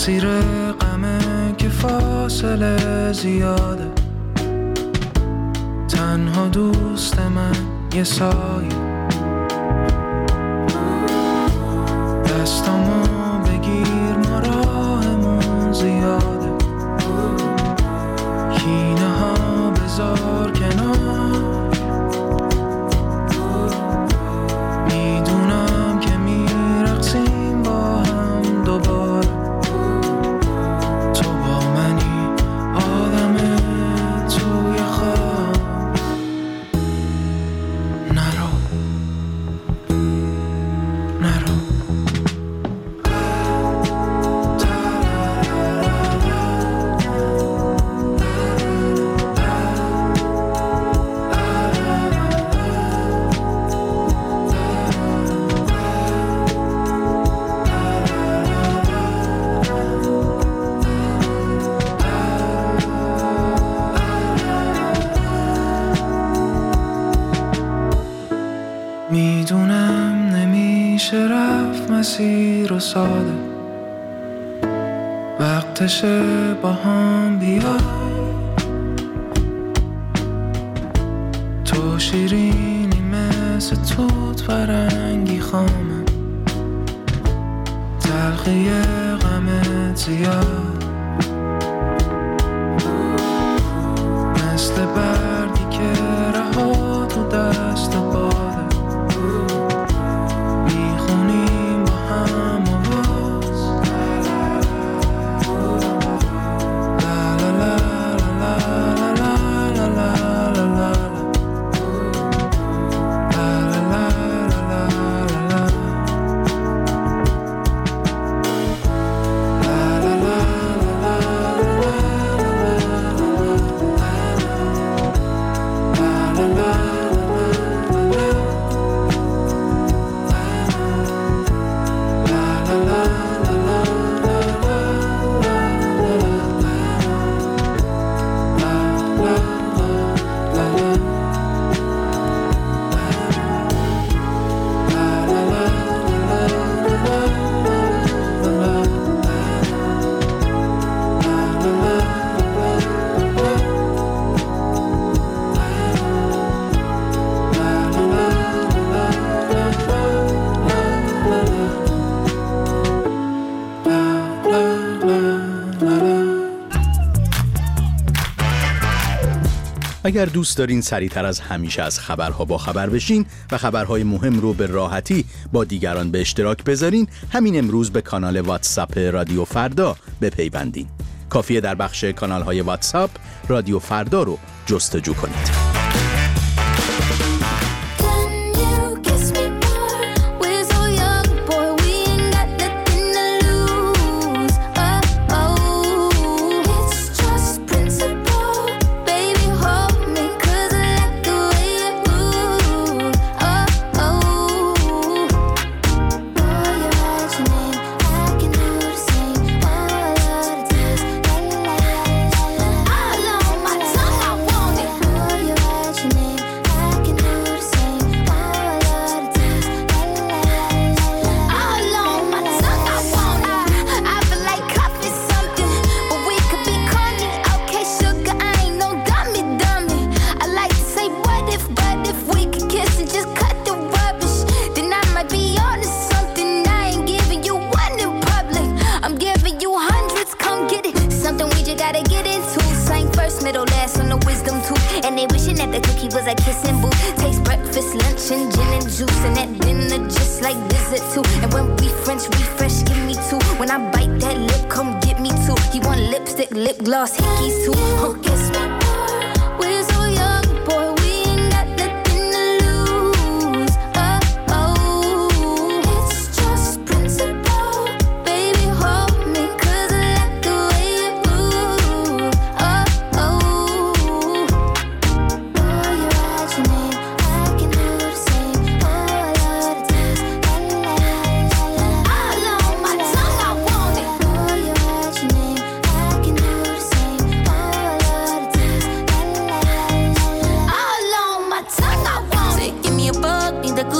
مسیر غمه که فاصله زیاده، تنها دوست من یه سایه، دستامو بگیر ما راهمون زیاده، کینه ها بذار کنار، میدونم که میرقصیم با هم دوباره، تو با منی آدم توی خواب، نرو نرو. میدونم نمیشه رفت مسیر و ساده، وقتشه با هم بیای، تو شیرینی مثل توت فرنگی خامه، تلخی غمت زیاد، مثل برگی که رها تو دست باده، میخونیم با هم آواز، لا لا لا لا لا لا لا لا لا لا اگر دوست دارین سریعتر از همیشه از خبرها با خبر بشین و خبرهای مهم رو به راحتی با دیگران به اشتراک بذارین، همین امروز به کانال واتساپ رادیو فردا بپیوندین. کافیه در بخش کانال‌های واتساپ رادیو فردا رو جستجو کنید.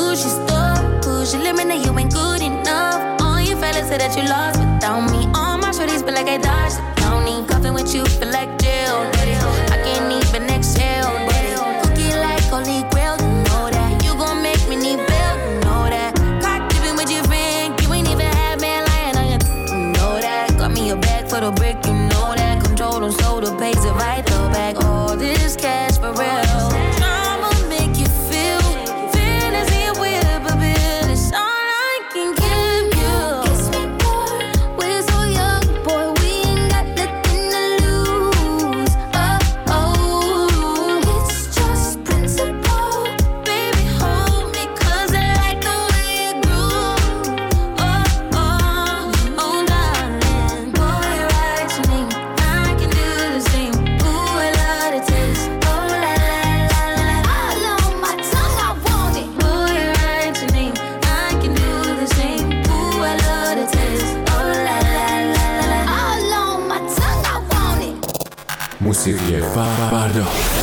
that you lost without me on my shorties feel like I dodged the county. Coughing with you feel like jail. I can't even exhale. Cookie like holy grail, you know that. You gon' make me need bail, you know that. Caught dipping with your friend, you ain't even had man lying on you, you know that. Got me a bag for the brick, you know that. Control them so the pays it right the back. All this cash for real. I'ma make you feel fantasy with a bill. It's all I can give you. Kiss me more, we're so young, boy. We ain't got nothing to lose. Oh, oh, it's just principle. Baby, hold me 'cause I like the way you groove. Oh, oh, oh, darling. Boy, write your name, I can do the same. Ooh, I love the taste. Oh, la, la, la, la. All on my tongue, I want it. Boy, write your name, I can do the same. Ooh, I love the taste. Oh, la, la, la, la. All on my tongue, I want it. موسیقی فردا.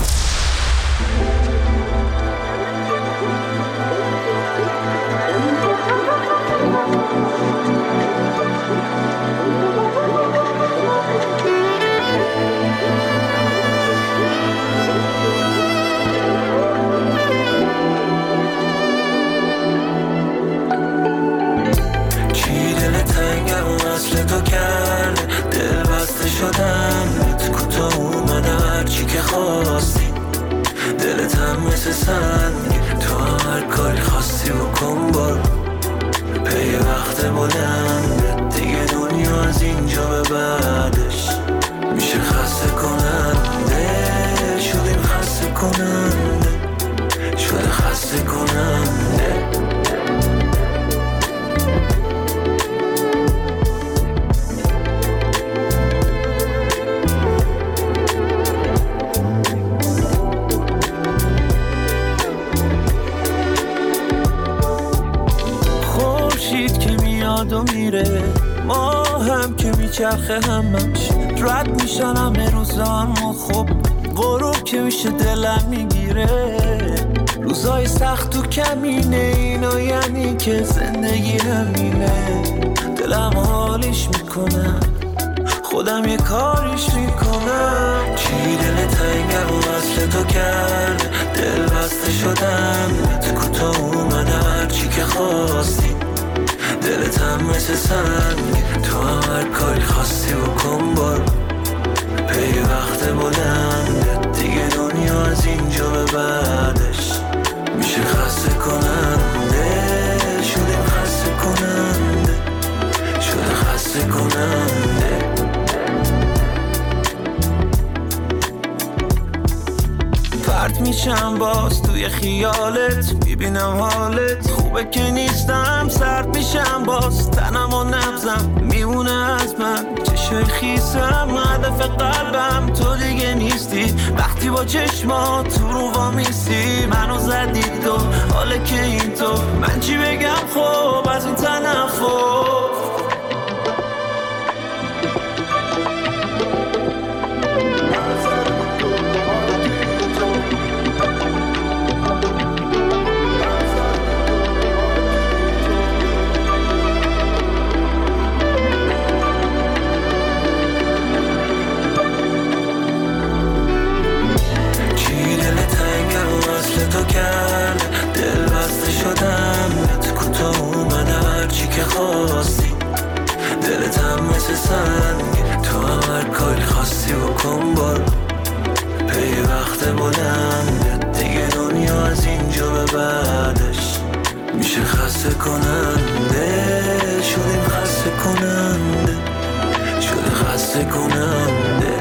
چی دل تنگم وصل تو کرده، دل بسته شدم بهت کوتاه اومدم هرچی که خواستی. دلت هم مثل سنگ، تو هم هر کاری خواستی بکن برو. پی وقت بلند دیگه دنیا از اینجا به بعدش میشه خسته کننده. شدیم خسته کننده، شده خسته کننده. خورشید که میاد و میره، ما هم که میچرخه همش رد میشن همه روزان. ما خب غروب که میشه دلم میگیره. روزای سخت و کمینه، اینا یعنی که زندگی همینه. دلم حالیش میکنم، خودم یه کاریش میکنم. چی دل تنگم وصل تو کرده، دل بسته شدم بهت کوتاه اومدم هرچی که خواستی. دلت هم مثل سنگ، تو هم هر کاری خواستی بکن برو. پی وقت بلند دیگه دنیا از اینجا به بعدش میشه خسته کننده. شدیم خسته کننده، شده خسته کننده. پرت میشم باز توی خیالت، میبینم حالت خوبه که نیستم. سرد میشم باز تنم و نبزم میمونه از من چشای خیسم. هدف قلبم تو دیگه نیستی، وقتی با چشمات تو رو وامیستی. منو زدی تو حاله که این تو، من چی بگم خب از این تنفر. تو کرده، دل بسته شدم بهت کوتاه اومدم هرچی که خواستی. دلت هم مثل سنگ، تو هم هر کاری خواستی بکن برو. پی وقت بلند دیگه دنیا از اینجا به بعدش میشه خسته کننده. شدیم خسته کننده، شده خسته کننده.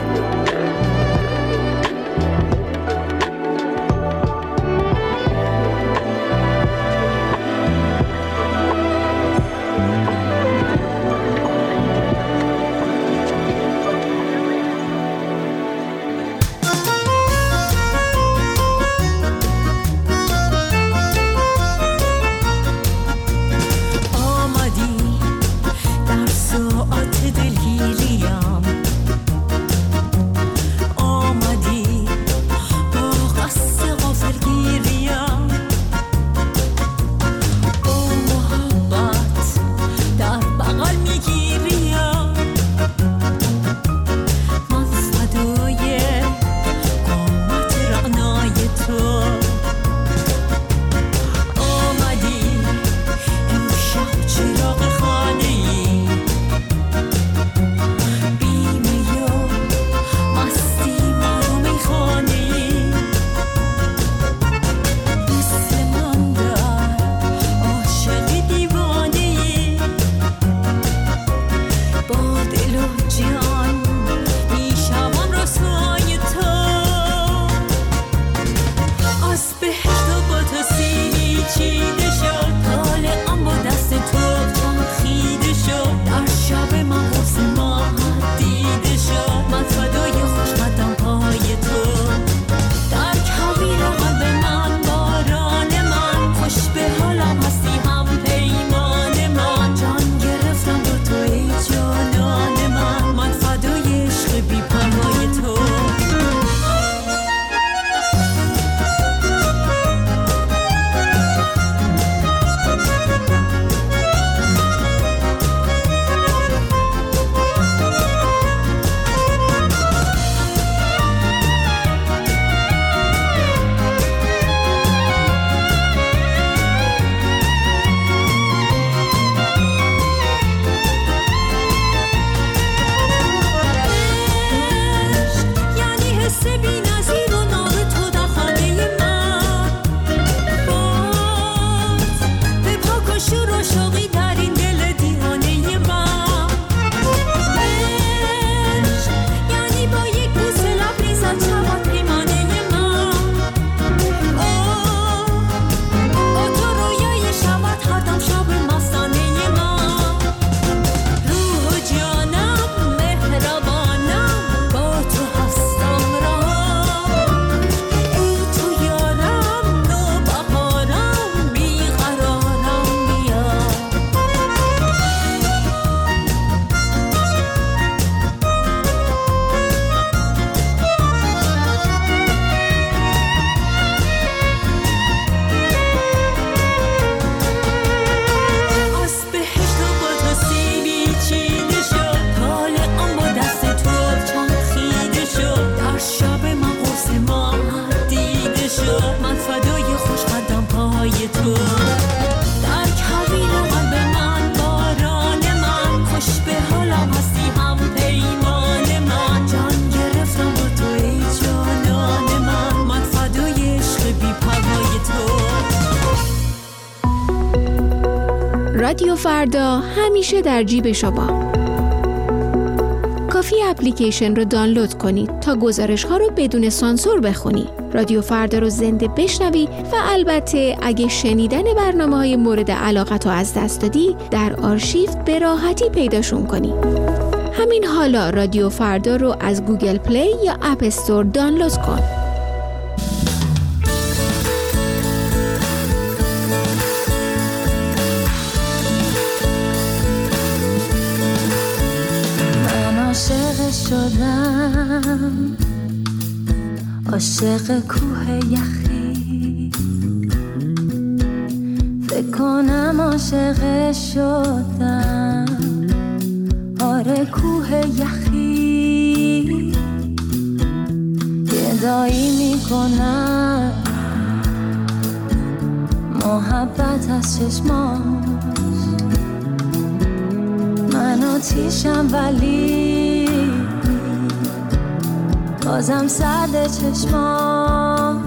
رادیو فردا همیشه در جیب شما. کافی اپلیکیشن رو دانلود کنید تا گزارش‌ها رو بدون سانسور بخونی. رادیو فردا رو زنده بشنوی و البته اگه شنیدن برنامه‌های مورد علاقت رو از دست دادی در آرشیو به راحتی پیداشون کنی. همین حالا رادیو فردا رو از گوگل پلی یا اپ استور دانلود کن. عاشق شدم، عاشق کوه یخی، فکر کنم عاشق شدم، آره کوه یخی، گدایی میکنم، محبت از چشماش، من آتیشم ولی بازم سرد چشماش،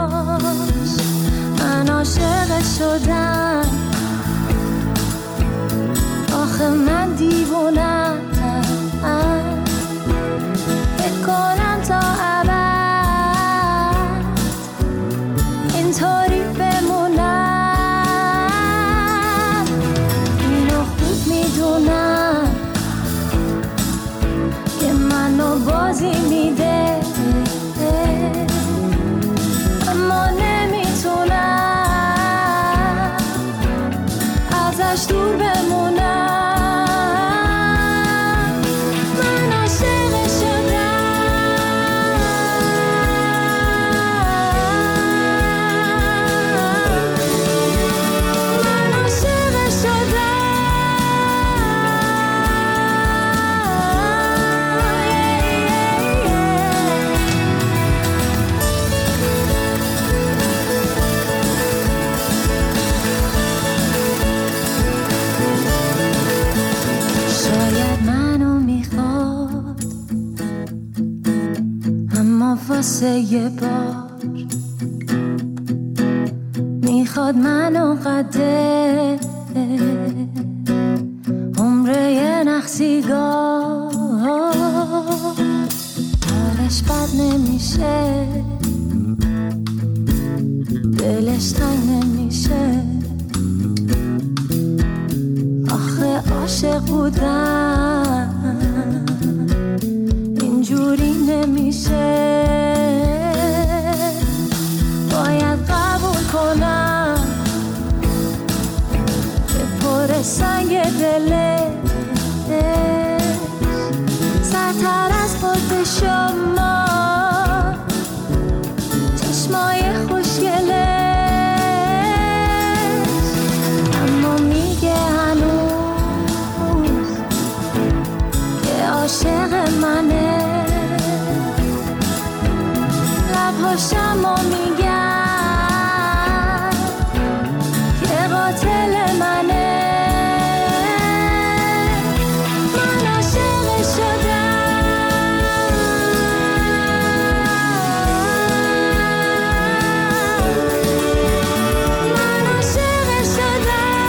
من عاشق شدم، آخه من دیوونم، فکر کنم تا ابد اینطوری بمونم، اینو خوب میدونم که منو بازی میده، اما نمیتونم ازش دور بمونم، من عاشق شدم، من عاشق شدم. واسه یه بار میخواد منو قده عمره یه نخسیگاه، حالش بد نمیشه، دلش تنگ نمیشه، آخه عاشق بودم اینجوری نمیشه، باید قبول کنم که پر سنگ دلش سرتر از خود شما، چشمای خوشگلش، اما میگه هنوز که عاشق منه، لبهاشمو میگن که قاتل منه، من عاشق شدم، من عاشق شدم.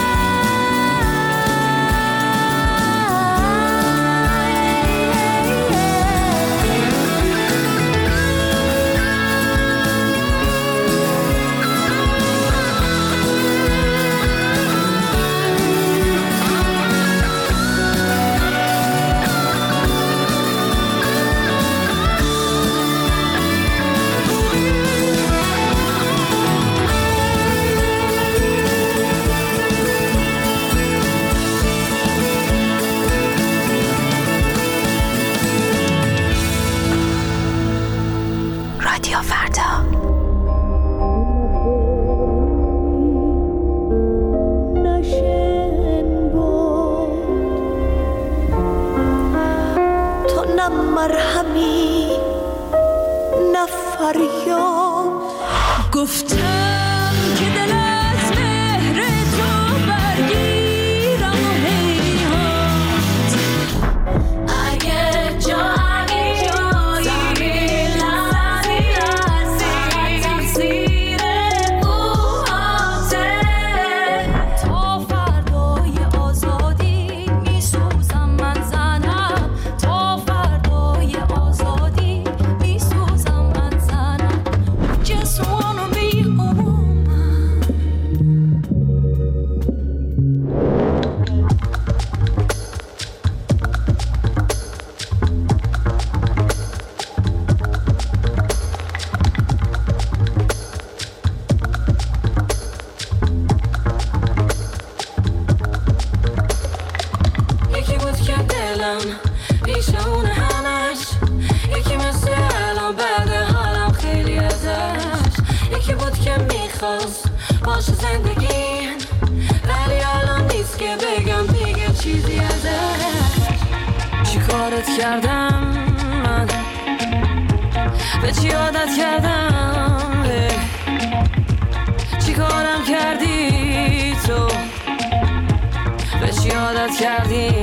مرهمی نفریاد گفتم که دل از مهر تو برگیرم و هیهات اگه جایی تقصیر بوهاته تا فردای حالم پیش اون همش یکی مثل الان بعد حالم خیلی ازش یکی بود که میخواست باشه زندگیم ولی الان نیست که بگم دیگه چیزی ازش چی کارت کردم من به چی عادت کردم چی کارم کردی تو به چی عادت کردی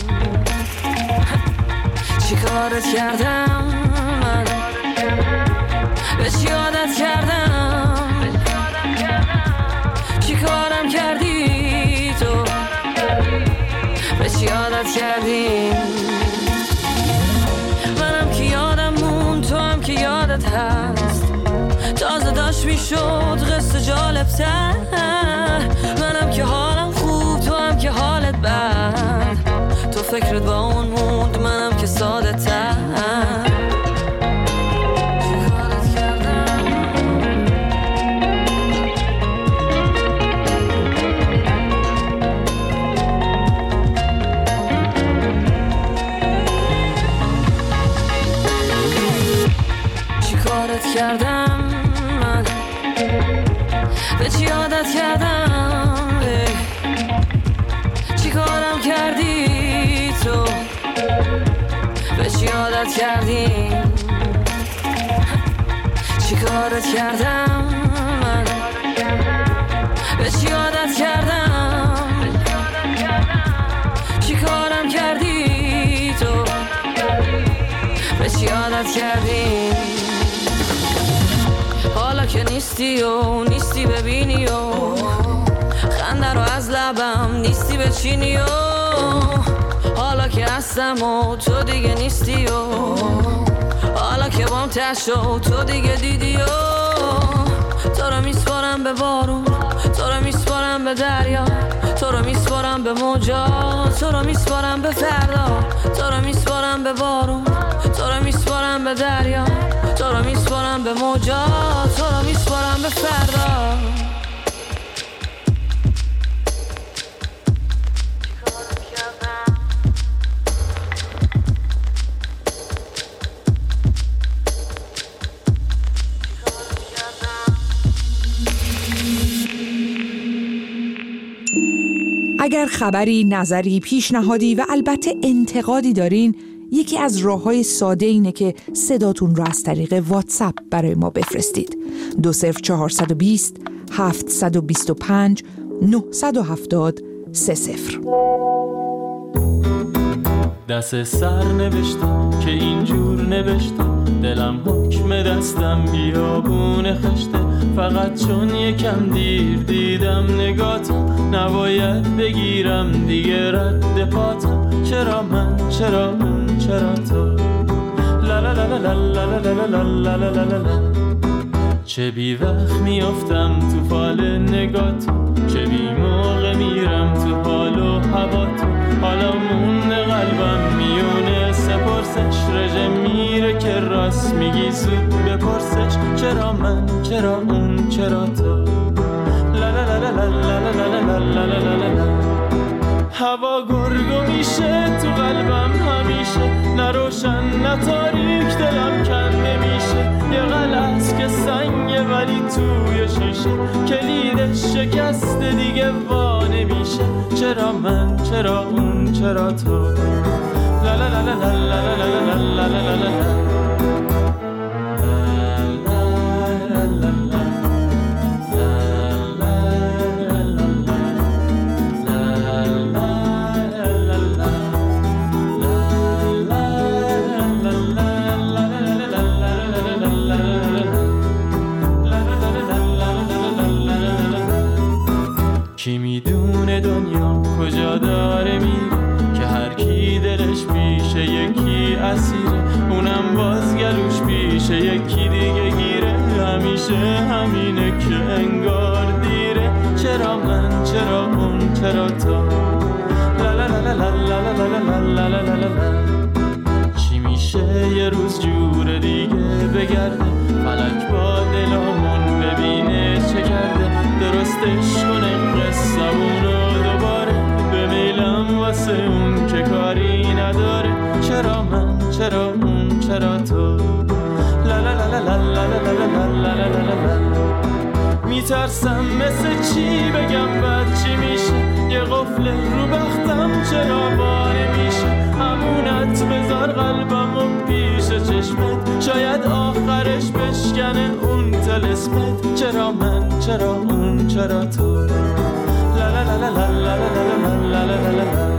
چی کارت کردم من به چی عادت کردم چی کارم کردی تو به چی عادت کردی منم که یادم مون تو هم که یادت هست تازه داشت میشد قصه جالب‌تر منم که حالم خوب تو هم که حالت بد تو فکرت با اون موند منم که ساده تر کردم من به چی عادت کردم چی کارم کردی تو به چی عادت کردی چی کارت کردم من به چی عادت کردم چی کارم کردی تو به چی عادت کردی حالا که نیستی و نیستی ببینی و خنده رو از لبم نیستی بچینی و حالا که هستم و تو دیگه نیستی و حالا که بام تشت و تو دیگه دیدی و تو رو میسپارم به بارون تو رو میسپارم به دریا تو رو میسپارم به موجا تو رو میسپارم به فردا تو رو میسپارم به بارون تو رو میسپارم به دریا تو رو میسپارم به موجا تو رو میسپارم به فردا اگر خبری، نظری، پیشنهادی و البته انتقادی دارین یکی از راه‌های ساده اینه که صداتون رو از طریق واتساپ برای ما بفرستید 20420 725 970 30. دست سر نوشتم که اینجور نوشتم دلم حکم دستم بیابون خشته فقط چون یکم دیر دیدم نگاتم نباید بگیرم دیگه رد پاتم چرا من چرا اون چرا تو لا لا لا لا لا لا لا لا لا لا لا چه بی وقت میافتم تو فال نگاتم چه بی موقع میرم تو حال و هواتم حالا مونده قلبم میونه سپرسش رژه میره که راست میگی زود بپرسش چرا من چرا اون چرا تو لا لا لا لا لا لا لا لا لا هوا گرگو میشه تو قلبم همیشه نه روشن نه تاریک دلم کنده میشه یه غلط که سنگه ولی توی شیشه کلیدش شکسته دیگه وا نمیشه چرا من چرا اون چرا تو لا لا لا لا لا لا لا لا لا لا کی میدونه دنیا کجا داره میره که هر کی دلش پیشه یکی اسیره اونم باز گلوش پیشه یکی دیگه گیره همیشه همینه که انگار دیره چرا من چرا اون چرا تو لا لا لا لا لا لا لا لا لا لا چی میشه یه روز جور دیگه بگرده فلک با دلامون ببینه چه کرده درستش کنه قصه‌مونو دوباره بمیلم واسه اون که کاری نداره چرا اون چرا تو لا لا لا لا لا لا لا لا لا لا لا. میترسم مثل چی بگم بعد چی میشه، یه قفل رو بختم چرا باره میشه، امونت بذار قلبمو پیش چشمت، شاید آخرش بشکنه اون طلسمت، چرا من چرا اون چرا تو لا لا لا لا لا لا لا لا لا لا لا.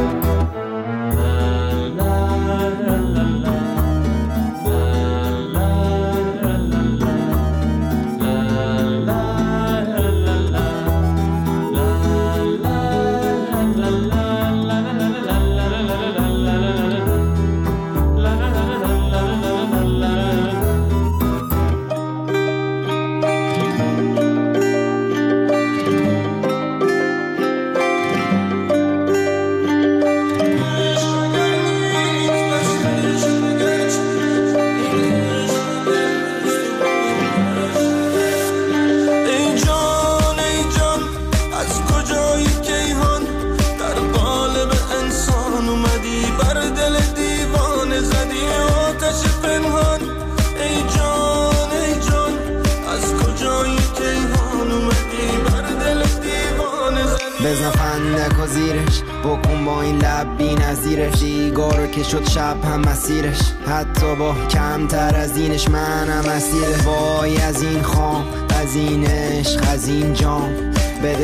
بزن فندک و زیرش بکن با این لب بی نظیرش، دیگارو که شد شب هم مسیرش، حتی با کمتر از اینش منم اسیره. وای از این خام، از این عشق، از این جام، بده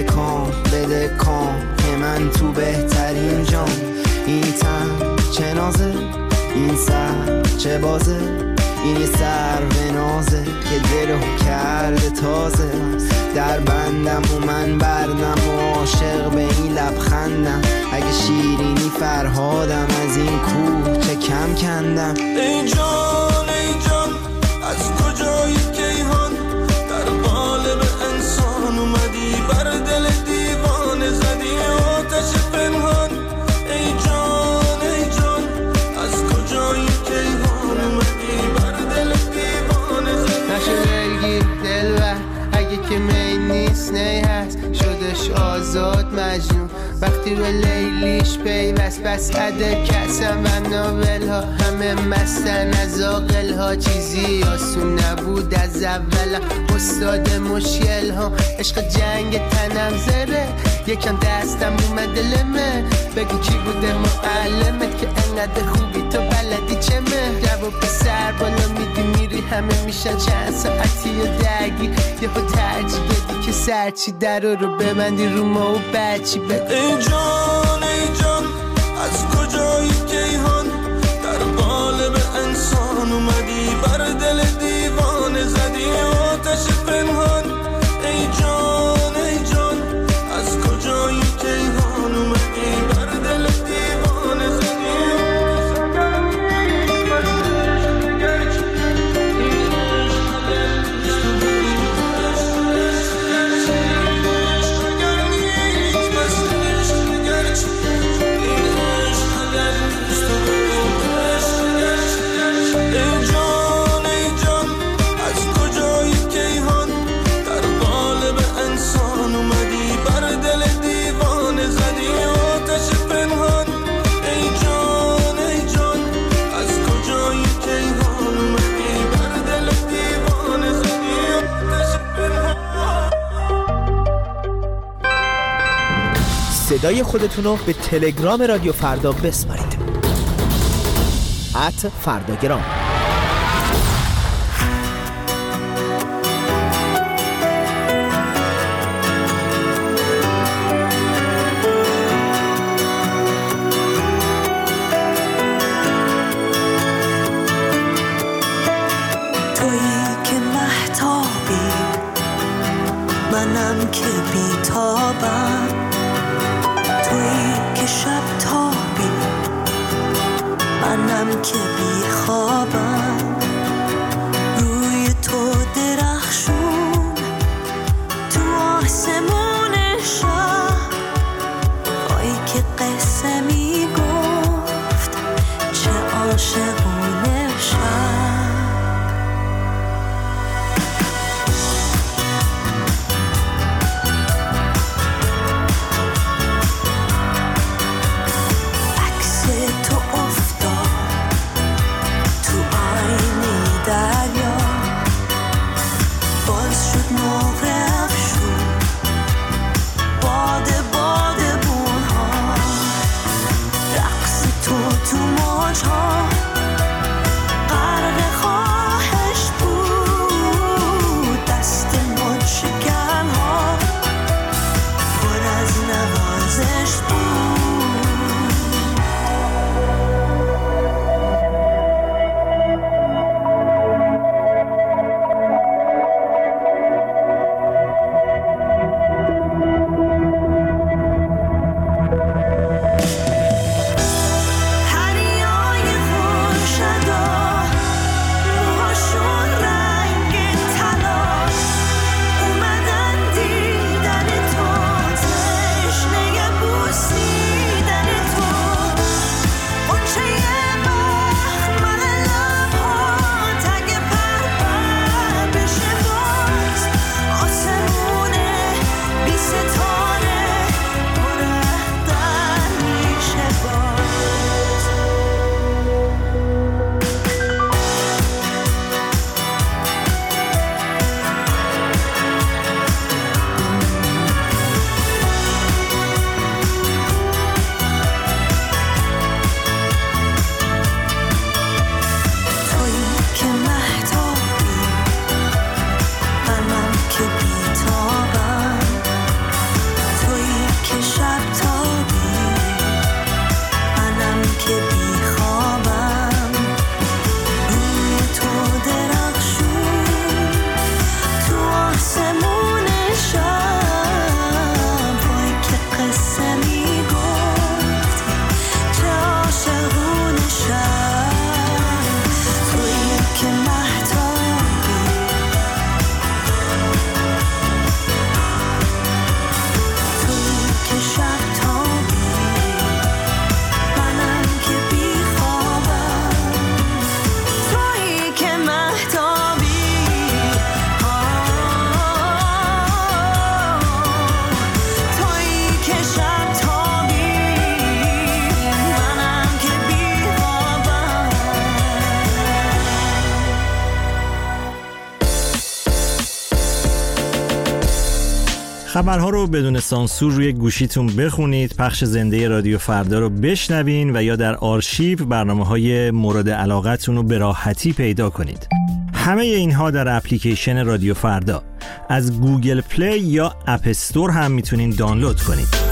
کام که من تو بهترین جام. این تن چه نازه، این سر چه بازه، این یه سر به نازه که دلو کرده تازه. در بندم و من بردم و عاشق به این لبخندم، اگه شیرینی فرهادم از این کوه چه کم کندم. ای جان از کجایی کیهان، در قالب انسان اومدی بر دل دیوانه زدی آتش پنهان. ای جان از کجایی کیهان اومدی بر دل دیوانه زدی. نشه دلگیر دلبر اگه که می نیست نی هست، شدش آزاد مجنون وقتی به لیلیش پیوست. بس عده کسم و ناول ها همه مستن از آقل ها، چیزی آسون نبود از اول. استاد مشکل ها عشق جنگ تنم زره، یکم دستم اومد لمه، بگو کی بوده معلمت که انقدر خوبی تو بلدی چمه. جواب سر بالا میدی میری همه میشن چند ساعتی و درگی، یه خود ترجیح بدی که سرچی در رو ببندی رو ما و بچی بگو. ای جان از کجایی کیهان، در قالب انسان اومدی بر دل دیوانه زدی آتش پنهان. ای جان از کجایی کیهان اومدی بر دل دیوانه زدی. صدای خودتونو به تلگرام رادیو فردا بسپارید. @فرداگرام. تویی که مهتابی، منم که بیتابم، تویی که شب تابی، منم که بیخوابم. روی تو درخشون تو آسمون شب، وای که قصه میگفت چه عاشقونه شب. خبرها رو بدون سانسور روی گوشیتون بخونید، پخش زنده رادیو فردا رو بشنوین و یا در آرشیو برنامه‌های مورد علاقتون رو به راحتی پیدا کنید. همه اینها در اپلیکیشن رادیو فردا از گوگل پلی یا اپ استور هم میتونین دانلود کنید.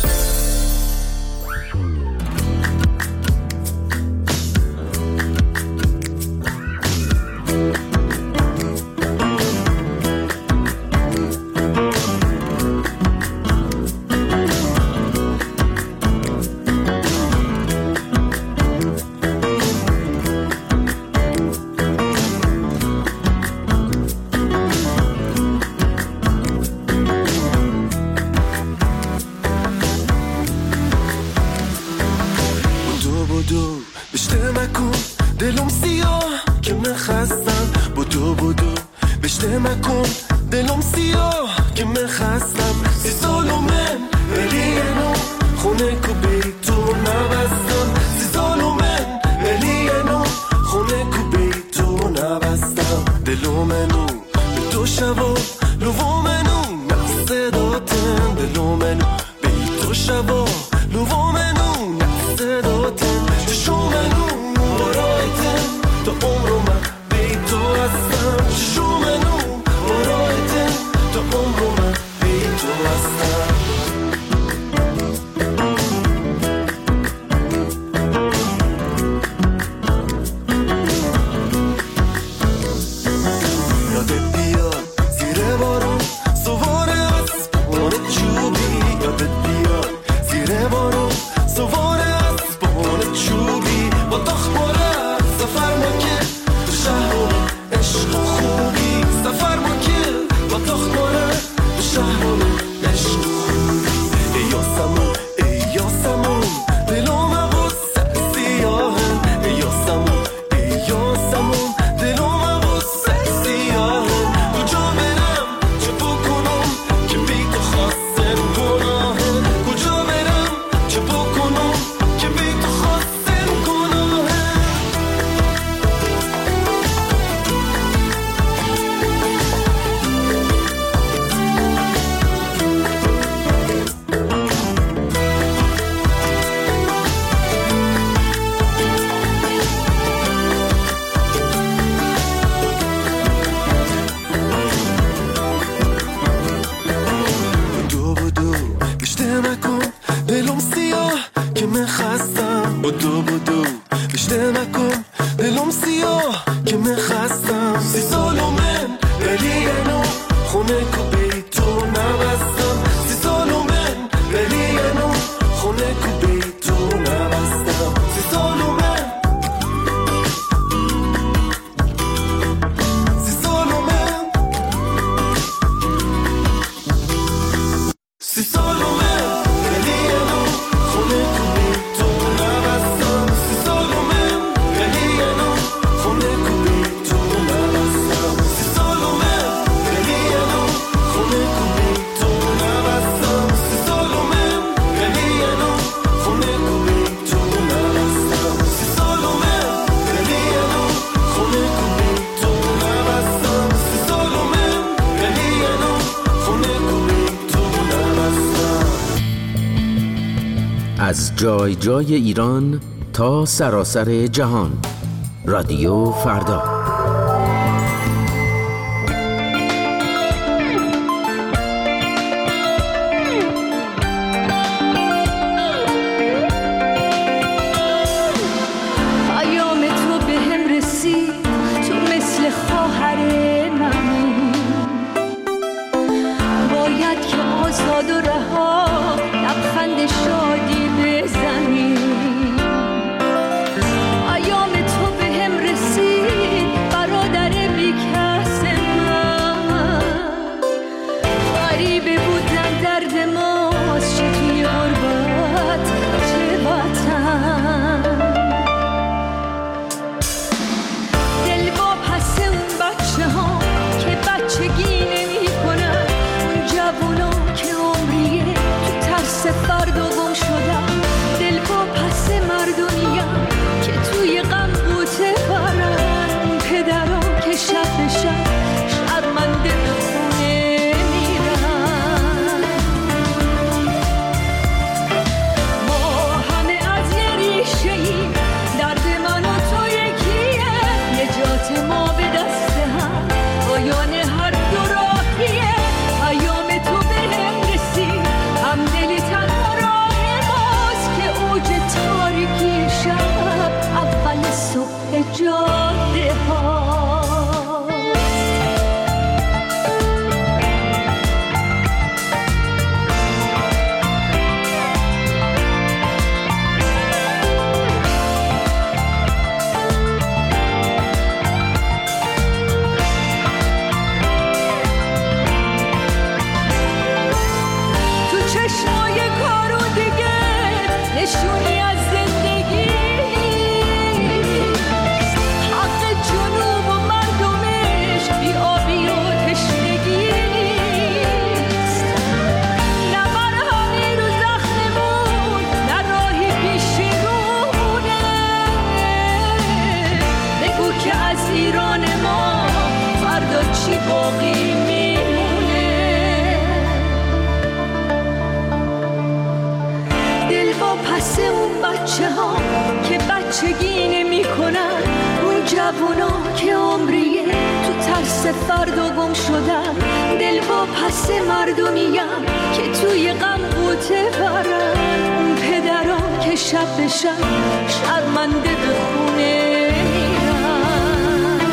از جای جای ایران تا سراسر جهان، رادیو فردا. پیام تو به هم رسید، تو مثل خواهر من، باید که آزاد و رها لبخند شادی بزنی. پیام تو به هم رسید، جاده ها. نشونی از زندگی، حق جنوب و مردمش بی آبی و تشنگی، نه مرهمی رو زخممون، نه راهی پیشرونه. بگو که از ایران ما فردا چی باقی میمونه. دل با پس اون بچه ها که بچگی نمی کنن، اون جوونا که عمریه تو ترس فردا گم شدن. دل با پس مردمیم که توی غم غوطه برن، اون پدران که شب به شب شرمنده به خونه میرن.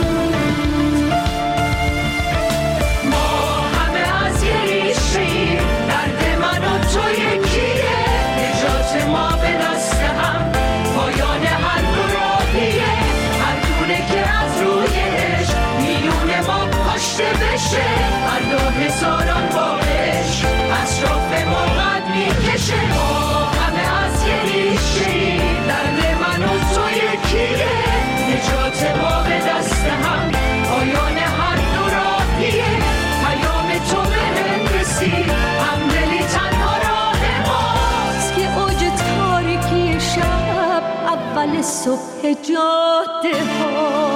ما همه از یه ریشیم، درد من و تو یکیه. نجات ما به دست هم، پایان هر دو راهیه. هر دونه که از روی عشق میونه ما پاشته بشه، هر دو هزاران باش اطراف ما قد میکشه. ما همه از یه ریشه‌ایم، درد من و تو یکیه. نجات ما به دست هم، پایان هر دو راهیه. پیام تو به هم رسید، همدلی تنها راه ماست که اوج تاریکی شب اول صبح جاده ها.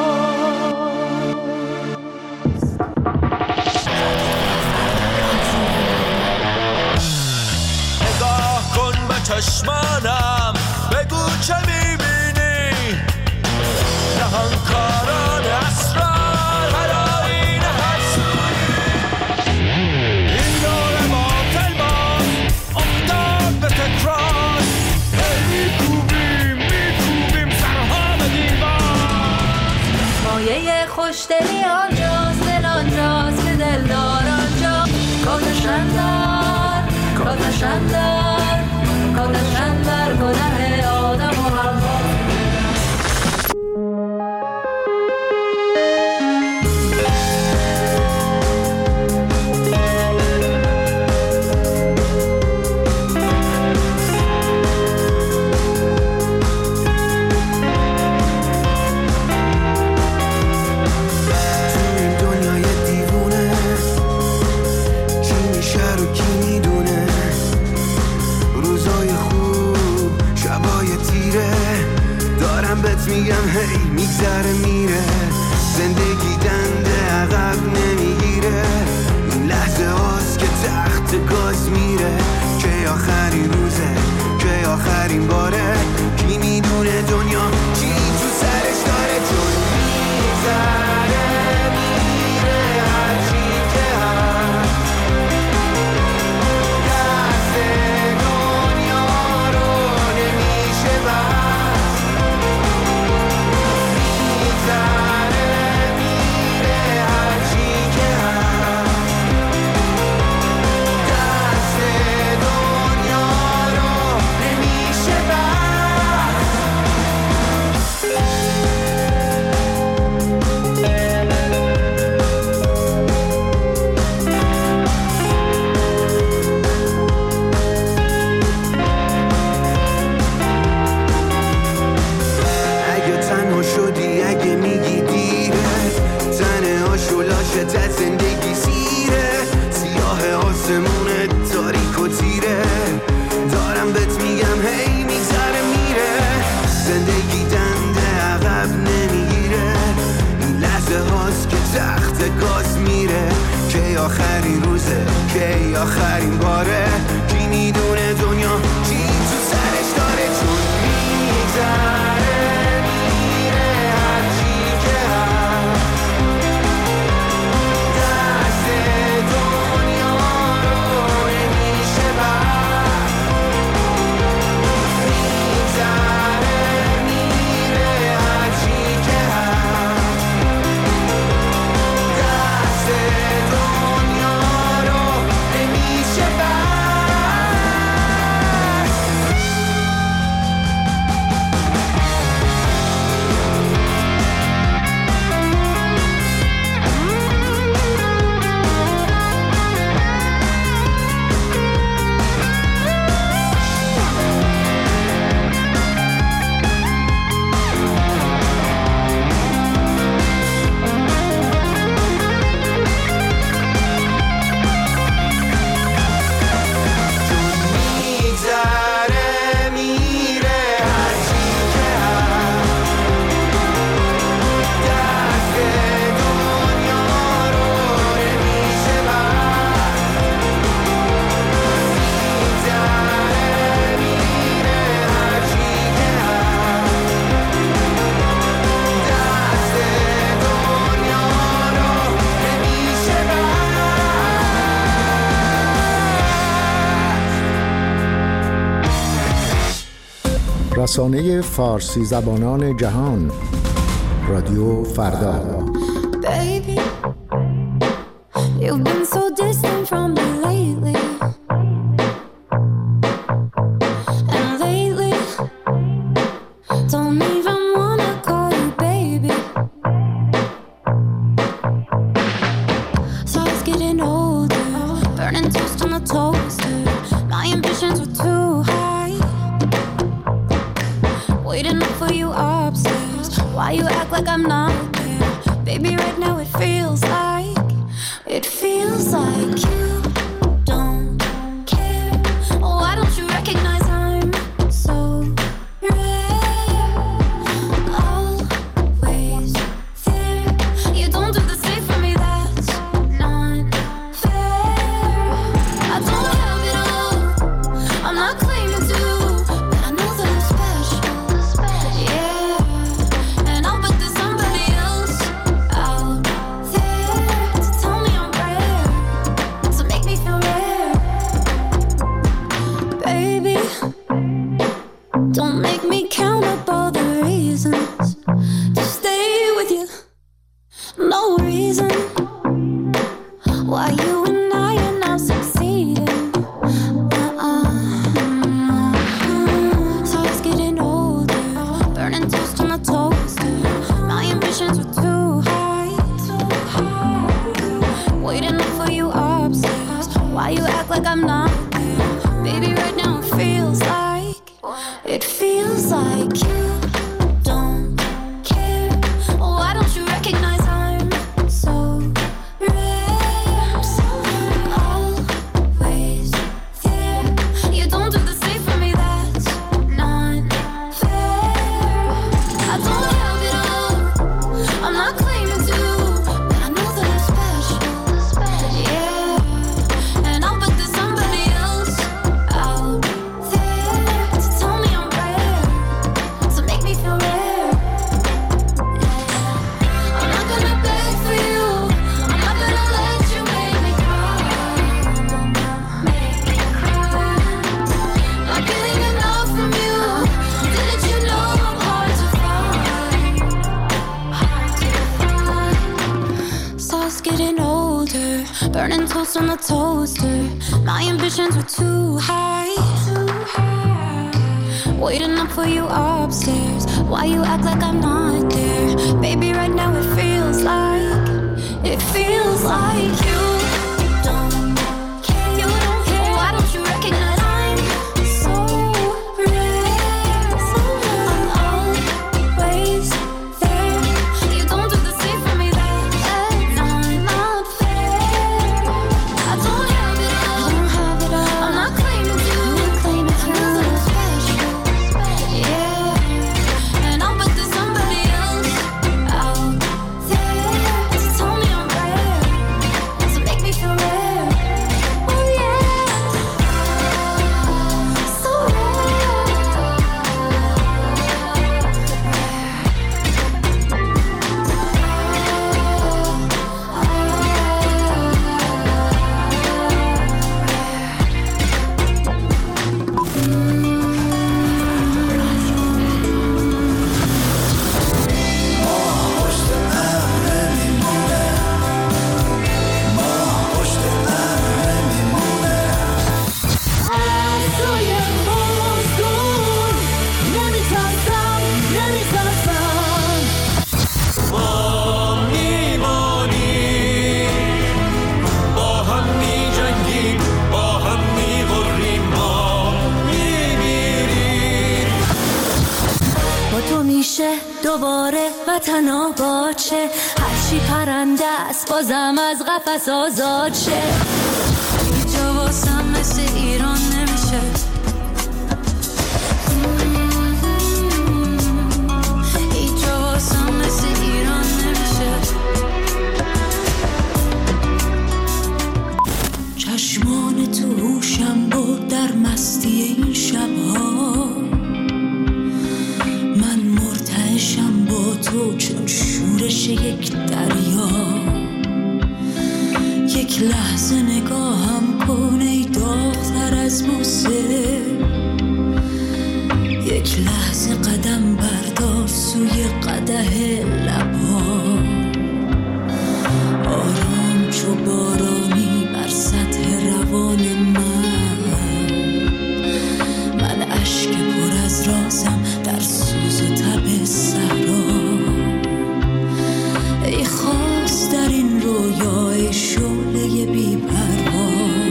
نگاه کن به چشمانم، بگو چه میبینی. نهانکاران اسرار هرآیین هر سوی، این دور باطل باز افتاد به تکرار. میکوبیم سرها به دیوار. مایه خوشدلی آنجاست، دل آنجاست که دلدار آنجا. کاتشندر کاتشندر کاتشندر گناه آدم و حوا. میگم هی میگذره میره، زندگی دنده عقب نمیگیره. این لحظه هاست که تخت گاز میره، که آخرین روزه که آخرین باره. کی میدونه دنیا چی تو سرش داره. چون میگذره میره هرچی که هست، دست دنیا رو نمیشه بست. دست دنیا رو نمیشه بست. رسانه فارسی زبانان جهان، رادیو فردا. Baby, you've been so distant from me lately. And lately, don't even wanna call you baby. So I was getting older, burning toast on the toaster. My ambitions were too high, waiting up for you upstairs. Why you act like I'm not there? Baby, right now it feels like you don't care. Why don't you recognize I'm so rare? Always there. You don't do the same for me, that's not fair. I don't have it all, I'm not claiming to, but I know that I'm special. Yeah, and I'll bet there's somebody else out there to tell me I'm rare, to make me feel rare. Baby, don't make me count up all the reasons to stay with you. No reason why you and I are now succeeding. So I was getting older, burning toast on the toaster. My ambitions were too high, waiting up for you upstairs. Why you act like I'm not there? Baby, right now it feels like you don't care. Why don't you recognize I'm so rare? Always there. You don't do the same for me, that's not fair. I don't have it all, I'm not claiming to, but I know that I'm special. Yeah, and I'll bet there's somebody else out there to tell me I'm rare, to make me feel rare. I'm not gonna beg for you, I'm not gonna let you make me cry. Not getting enough from you, didn't you know I'm hard to find? So I was getting older, burning toast on the toaster. My ambitions were too high, waiting up for you upstairs. Why you act like I'm not there? Baby, right now it feels like you don't care. You don't care. Why don't you recognize I'm so rare? I'm always there. You don't do the same for me, that's not fair. I don't have it all, I'm not claiming to, I know that I'm special. Yeah, and I'll bet there's somebody else out there to tell me I'm rare, to make me feel rare. Oh yeah, so ما میمانیم، با هم میجنگیم، با هم میغریم، ما میمیریم. با تو میشه دوباره وطن آباد شه، هرچی پرنده است بازم از قفس آزاد شه. هیچ جا واسم مثل ایران نمیشه، هیچ جا واسم مثل ایران نمیشه. چشمان تو هوشم بود در مستی این شبها، من مرتعشم با تو چون شورش یک دریا. یک لحظه نگاهم کن ای داغ‌تر از بوسه، یک لحظه ته لبها، آرام چو بارانی بر سطح روان من اشک پر از رازم در سوز و تب صحرا. ای خواست در این رویای شعله بی پروا،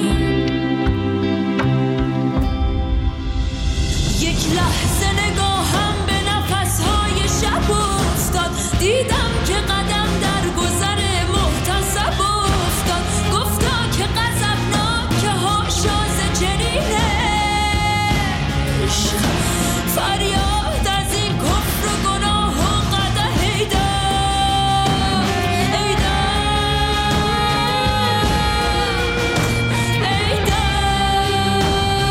یک لحظه نگاهم به نفسهای شب افتاد، دیدم که قدم در گذر محتسب افتاد، گفتا که غضبناک هاشاز چنینه عشق، فریاد از این کفر و گناه و قدح ای داد، ای داد، ای داد.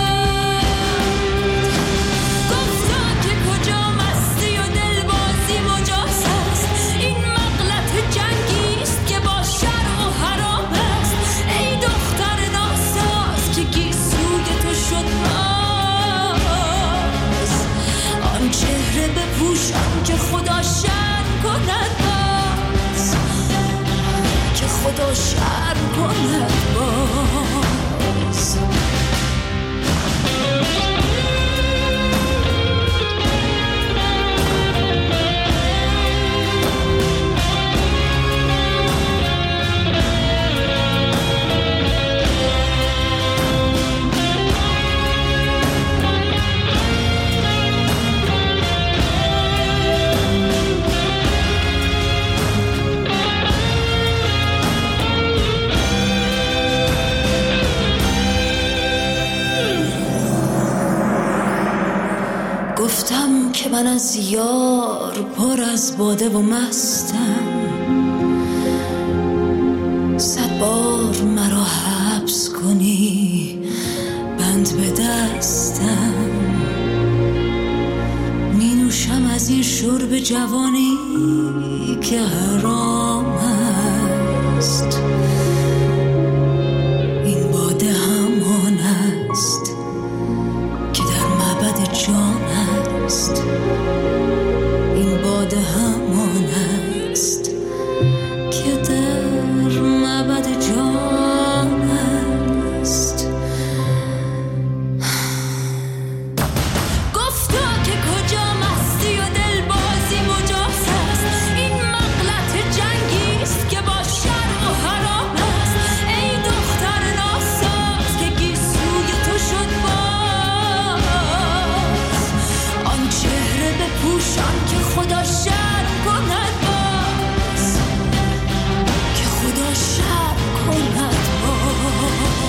گفتا که کجا مستی و دلبازی مجاز است، این مغلط جنگیست که با شرع و حرام است. ای دختر ناساز که گیسوی تو شد باز، آن چهره بپوشان که خدا شرم کند باز، که خدا شرم کند باز. گفتم که من از یار پر از باده و مستم، 100 بار مرا حبس کنی بند به دستم، می نوشم از این شرب جوانی که حرام است. این باده همان است که در معبد جان است، این باده همان است که در معبد جان است. گفتا که کجا مستی و دلبازی مجاز است، این مغلط جنگیست که با شرع و حرام است. ای دختر ناساز که گیسوی تو شد باز، آن چهره بپوشان که خدا شرم کند باز، که خدا شرم کند باز.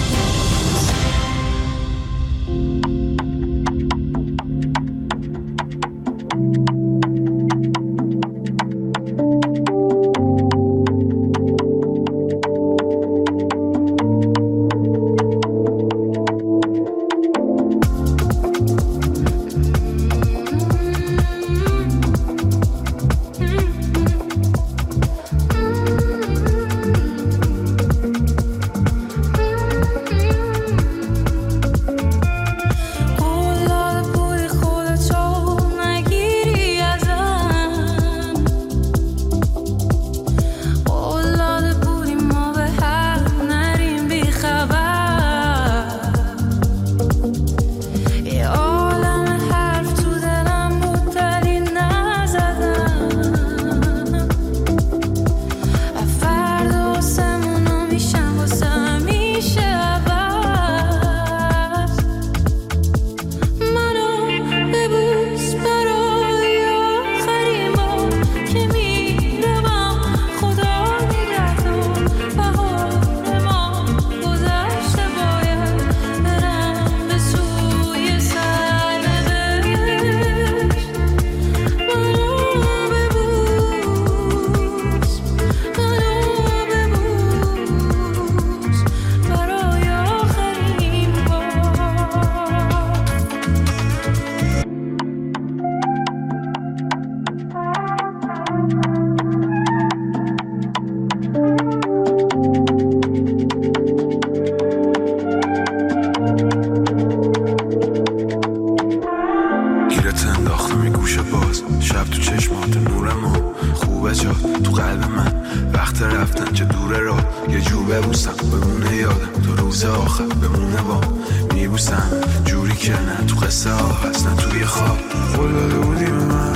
گیرت انداختم یه گوشه باز، شب تو چشمات نورمو به جا تو قلب من. وقت رفتن چه دوره را یه جو ببوسم بمونه یادم تو روز آخر بمونه با میبوسم جوری که نه تو قصه ها هست نه توی خواب. قول داده بودی به من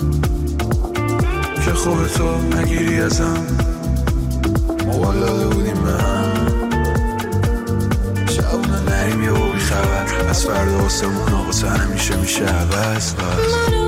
که خوب تو نگیری ازم. قول داده بودی من شبونه نریم یه بی خبر از فردا واسه مونا واسه همیشه میشه عوض.